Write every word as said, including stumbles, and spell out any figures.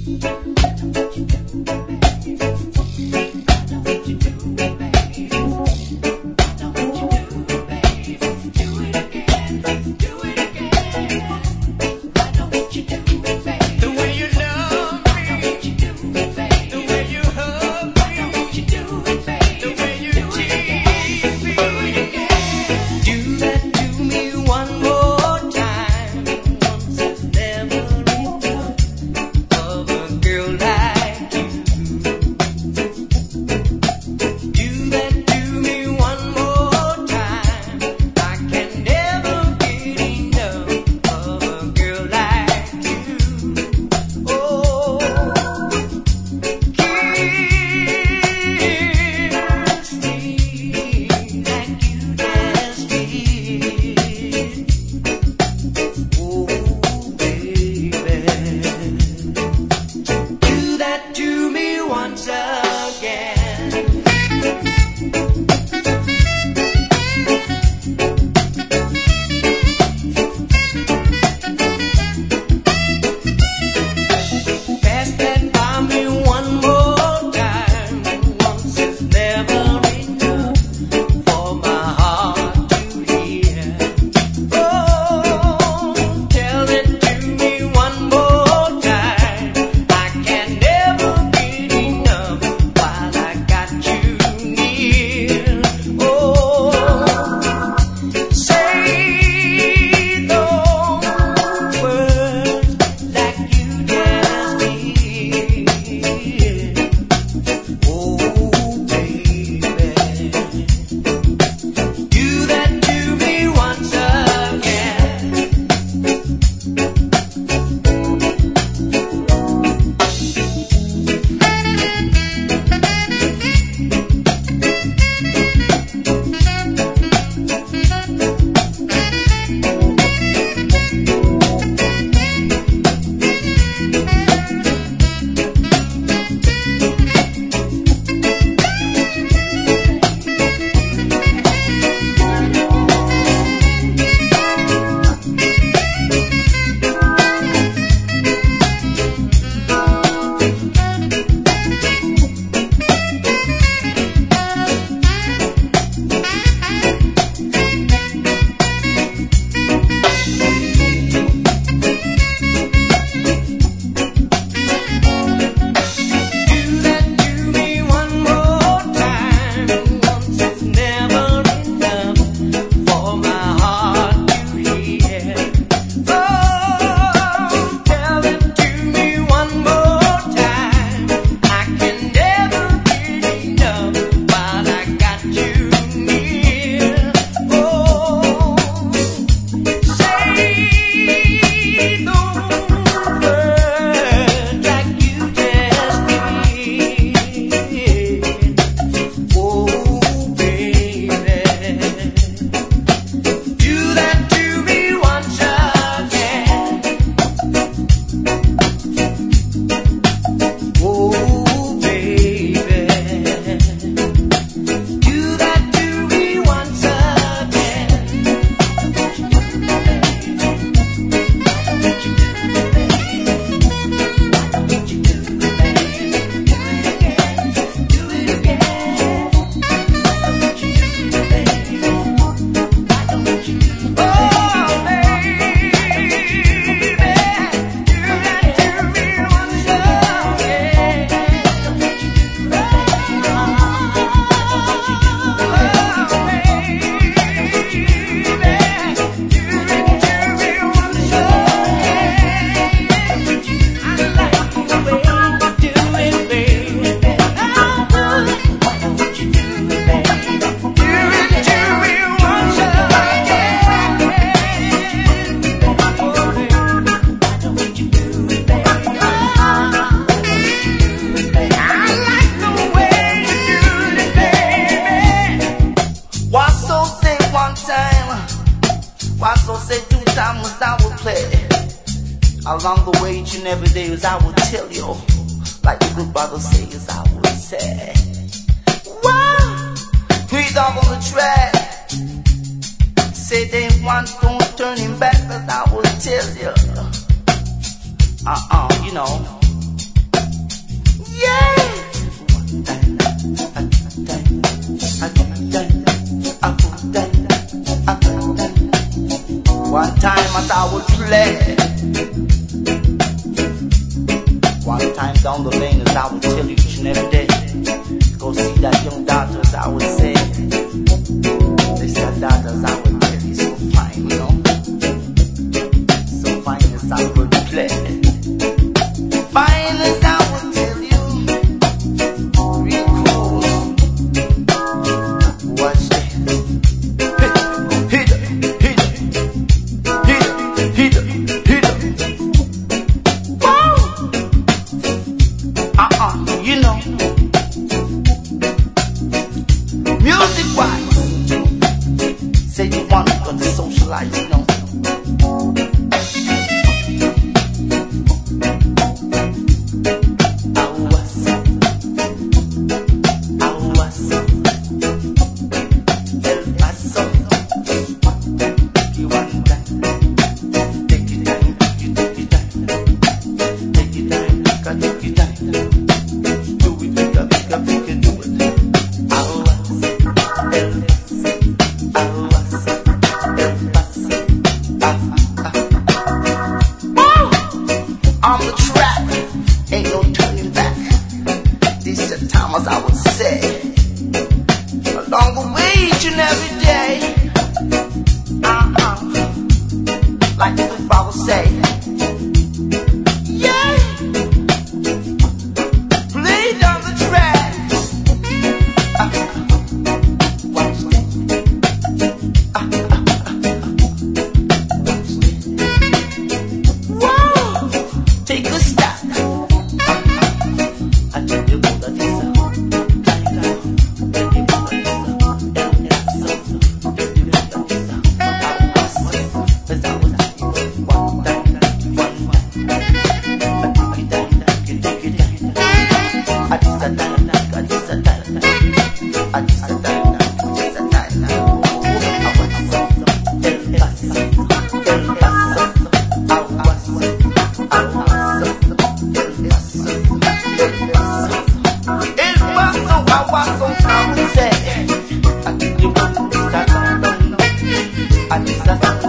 Along the way, each and every day, as I will tell you, like the good brother says, I will say, wow, we dog on the track. Say they want don't turn him back, but I will tell you, uh-uh, you know, One time as I would play, one time down the lane as I would tell you each and every day, go see that young doctor as I would say. They said doctors I would tell you so fine, you know, so fine as I would play, fine as I would tell you, real cool. Watch this. Hit, hit, hit, hit, hit, hit. Woo! Uh-uh, you know. Music wise, say you want to go to socialize, you know. On the track, ain't no turning back. This is the time as I would say, along the way each and every day. Uh-uh, like the Bible say, yeah. Play down the track. Uh-uh. Watch this. Uh-uh. Take a step. I tell you what that is. I